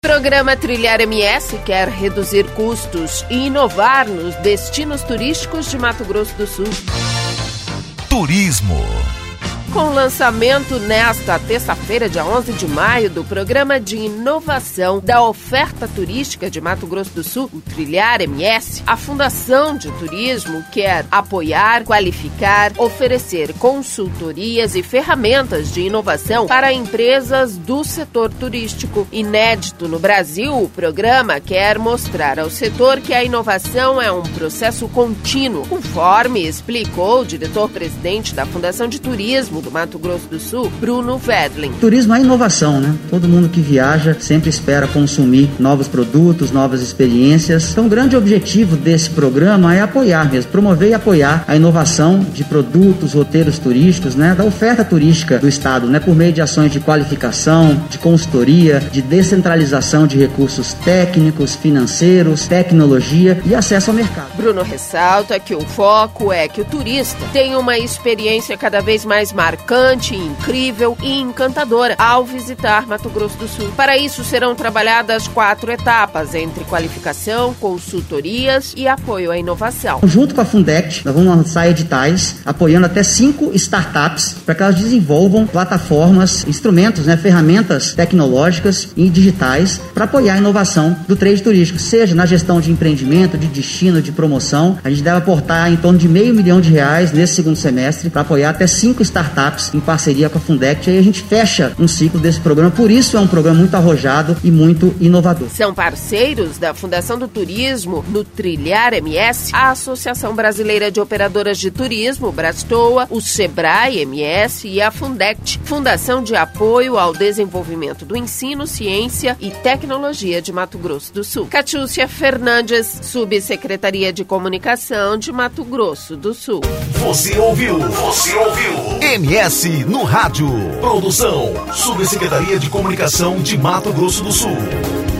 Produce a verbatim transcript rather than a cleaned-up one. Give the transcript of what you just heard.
Programa Trilhar M S quer reduzir custos e inovar nos destinos turísticos de Mato Grosso do Sul. Turismo. Com o lançamento nesta terça-feira, dia onze de maio, do Programa de Inovação da Oferta Turística de Mato Grosso do Sul, o Trilhar M S, a Fundação de Turismo quer apoiar, qualificar, oferecer consultorias e ferramentas de inovação para empresas do setor turístico. Inédito no Brasil, o programa quer mostrar ao setor que a inovação é um processo contínuo, conforme explicou o diretor-presidente da Fundação de Turismo do Mato Grosso do Sul, Bruno Vedlin. Turismo é inovação, né? Todo mundo que viaja sempre espera consumir novos produtos, novas experiências. Então, o grande objetivo desse programa é apoiar mesmo, promover e apoiar a inovação de produtos, roteiros turísticos, né? Da oferta turística do Estado, né? Por meio de ações de qualificação, de consultoria, de descentralização de recursos técnicos, financeiros, tecnologia e acesso ao mercado. Bruno ressalta que o foco é que o turista tenha uma experiência cada vez mais marcante, incrível e encantadora ao visitar Mato Grosso do Sul. Para isso, serão trabalhadas quatro etapas, entre qualificação, consultorias e apoio à inovação. Junto com a Fundect, nós vamos lançar editais apoiando até cinco startups para que elas desenvolvam plataformas, instrumentos, né, ferramentas tecnológicas e digitais para apoiar a inovação do trade turístico, seja na gestão de empreendimento, de destino, de promoção. A gente deve aportar em torno de meio milhão de reais nesse segundo semestre para apoiar até cinco startups em parceria com a Fundect. Aí a gente fecha um ciclo desse programa, por isso é um programa muito arrojado e muito inovador. São parceiros da Fundação do Turismo no Trilhar M S, a Associação Brasileira de Operadoras de Turismo, Brastoa, o Sebrae M S e a Fundect, Fundação de Apoio ao Desenvolvimento do Ensino, Ciência e Tecnologia de Mato Grosso do Sul. Catiúcia Fernandes, Subsecretaria de Comunicação de Mato Grosso do Sul. Você ouviu? Você ouviu? M S no rádio. Produção, Subsecretaria de Comunicação de Mato Grosso do Sul.